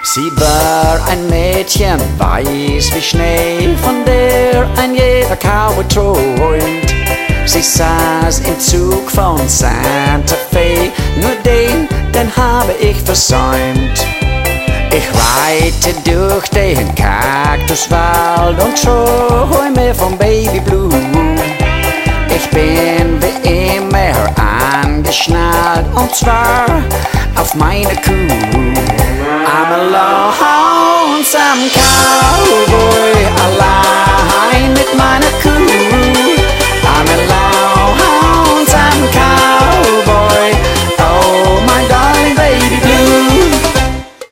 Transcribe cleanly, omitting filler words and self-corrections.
Sie war ein Mädchen, weiß wie Schnee, von der ein jeder Cowboy träumt. Sie saß im Zug von Santa Fe, nur den habe ich versäumt. Ich reite durch den Kaktuswald und träume vom Baby Blue. Ich bin wie immer angeschnallt, und zwar auf meine Kuh. I'm a lonesome cowboy